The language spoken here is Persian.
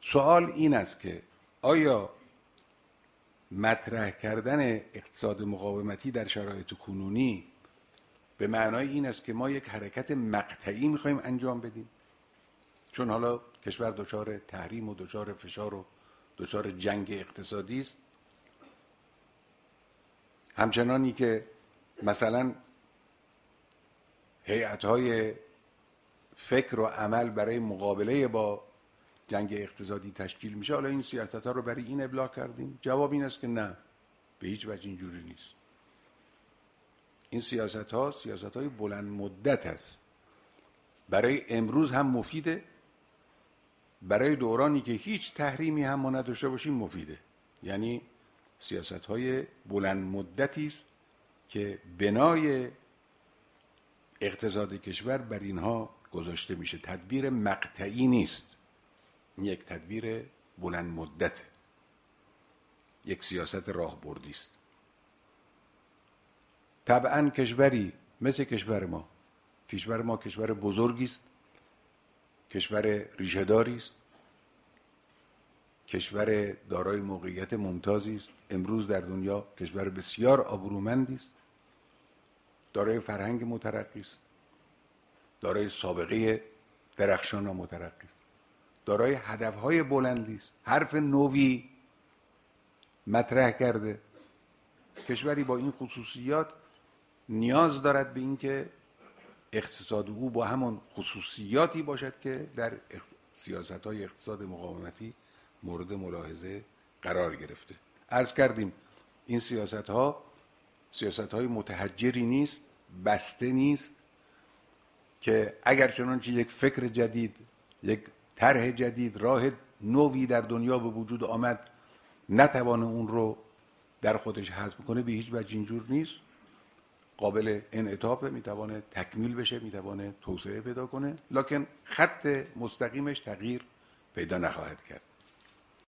سوال این است که آیا مطرح کردن اقتصاد مقاومتی در شرایط کنونی به معنای این است که ما یک حرکت مقطعی میخوایم انجام بدیم؟ چون حالا کشور دچار تحریم و دچار فشار و دچار جنگ اقتصادی است، همچنانی که مثلا هیئت‌های فکر و عمل برای مقابله با جنگ اقتصادی تشکیل میشه، حالا این سیاست‌ها رو برای این ابلاغ کردیم؟ جواب این است که نه، به هیچ وجه اینجوری نیست. این سیاست‌های بلند مدت است، برای امروز هم مفیده، برای دورانی که هیچ تحریمی هم ما نداشته باشیم مفیده. یعنی سیاست‌های بلند مدتی است که بنای اقتصاد کشور بر اینها گذاشته میشه. تدبیر مقطعی نیست، یک تدبیر بلند مدته، یک سیاست راهبردی است. طبعا کشوری مثل کشور ما کشور بزرگی است، کشور ریشه‌داری است، کشور دارای موقعیت ممتازی است، امروز در دنیا کشور بسیار آبرومندی است، دارای فرهنگ مترقی است، دارای سابقه درخشان و مترقی است، دارای هدف‌های بلندی است، حرف نوی مطرح کرده. کشوری با این خصوصیات نیاز دارد به اینکه اقتصاد او با همان خصوصیاتی باشد که در سیاست‌های اقتصاد مقاومتی مورد ملاحظه قرار گرفته. عرض کردیم این سیاست‌های متحجری نیست، بسته نیست که اگر چنانچه یک فکر جدید، یک طرح جدید، راه نوی در دنیا به وجود آمد نتوانه اون رو در خودش حذف کنه، به هیچ وجه اینجور نیست. قابل انعطاف، میتوانه تکمیل بشه، میتوانه توسعه پیدا کنه، لکن خط مستقیمش تغییر پیدا نخواهد کرد.